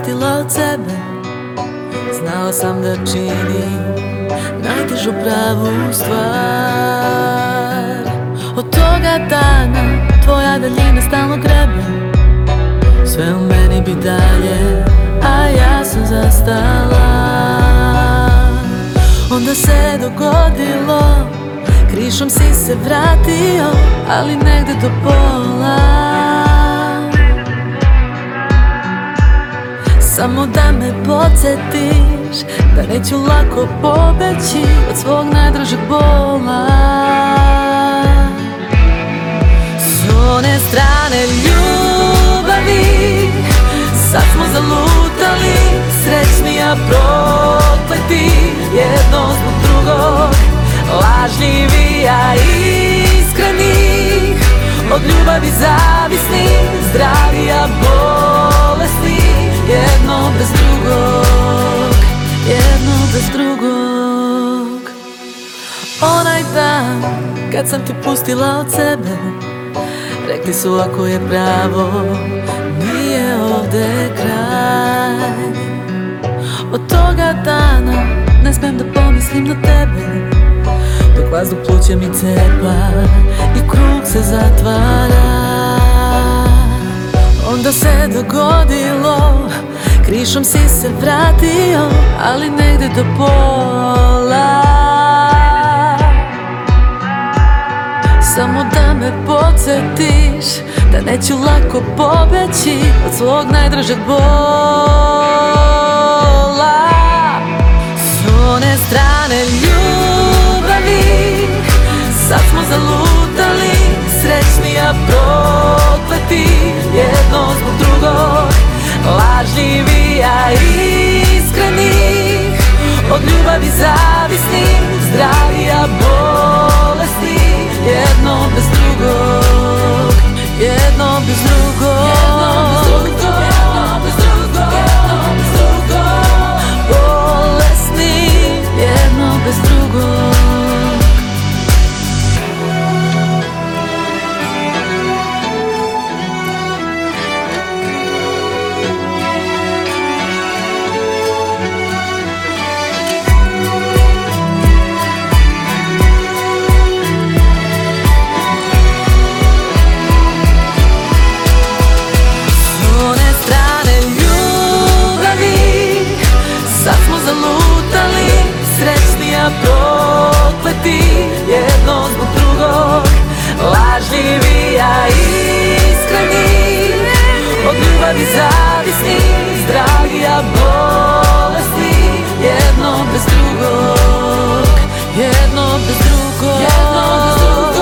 pustila od sebe, znala sam da činim najtežu pravu stvar. Od toga dana tvoja daljina stalno grebe, sve u meni bi dalje, a ja sam zastala. Onda se dogodilo, krišom si se vratio, ali negde do pola. Samo da me podsjetiš da neću lako pobeći od svog najdražeg bola. S one strane ljubavi sad smo zalutali, srećni a prokleti, jedno zbog drugog, lažljivi a iskreni, od ljubavi zavisni, zdravi a bolesni, jedno bez drugog, jedno bez drugog. Onaj dan kad sam te pustila od sebe, rekli su ako je pravo, nije ovde kraj. Od toga dana ne smem da pomislim na tebe, dok vazduh pluća mi cepa i krug se zatvara. Onda se dogodilo, krišom si se vratio, ali negde do pola. Samo da me podsjetiš da neću lako pobeći od svog najdražeg bola. S one strane ljubavi sad smo zalutali, srećni a prokleti, jedno zbog drugog, lažljivi a iskreni, od ljubavi zavisni, zdravi a bolesni, jedno bez drugog, jedno bez drugog, jedno bez drugog, jedno bez drugog, bolesni, jedno bez drugog. Prokleti, jedno zbog drugog, lažljivi a iskreni, od ljubavi zavisni, zdravi a bolesni, jedno bez drugog, jedno bez drugog, jedno bez drugog.